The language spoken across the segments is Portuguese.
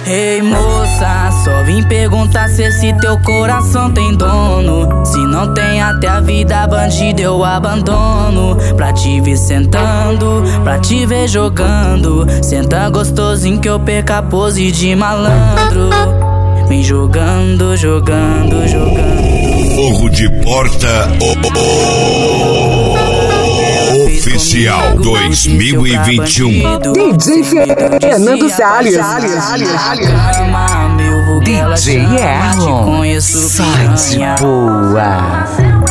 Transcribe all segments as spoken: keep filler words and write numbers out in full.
Ei moça, só vim perguntar se esse teu coração tem dono. Se não tem, até a vida bandida eu abandono. Pra te ver sentando, pra te ver jogando. Senta gostosinho que eu perca a pose de malandro. Vem jogando, jogando, jogando. Fogo de Porta oh, oh, Oficial dois mil e vinte e um. D J Fernando Salles. D J Erlon. Site boa.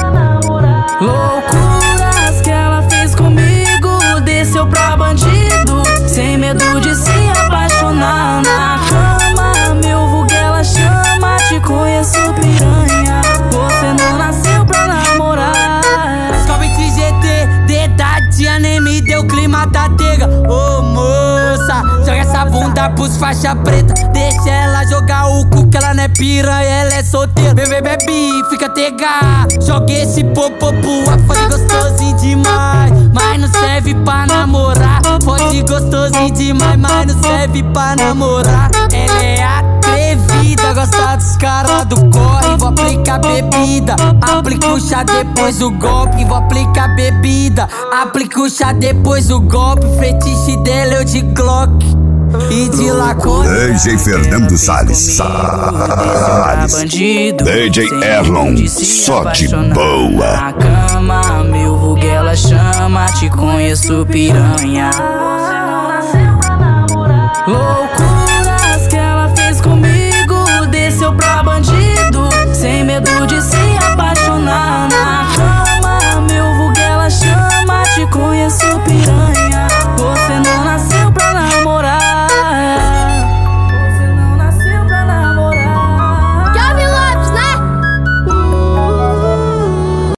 Loucuras que ela fez comigo, desceu pra bandido, sem medo de se apaixonar na cama. Meu vulgo ela chama, te conheço piranha. Você não nasceu pra namorar. Sobe de G T, dedadinha nem me deu clima da tega. Ô moça, joga essa bunda pros faixa preta. Deixa ela jogar o cu que ela não é piranha, ela é solteira. Bebê, bebe, fica tega. Joga esse popopô, fode gostosinho demais, mas não serve pra namorar. Fode gostosinho demais, mas não serve pra namorar. Ela é atrevida, gosta dos caras do corre. Vou aplicar bebida, aplica o chá depois o golpe. Vou aplicar bebida, aplica o chá depois o golpe. Fetiche dela eu de Glock e de Lacone. D J Fernando Salles. Salles. D J Erlon, só de boa. Na cama, meu vulgo ela chama, te conheço piranha.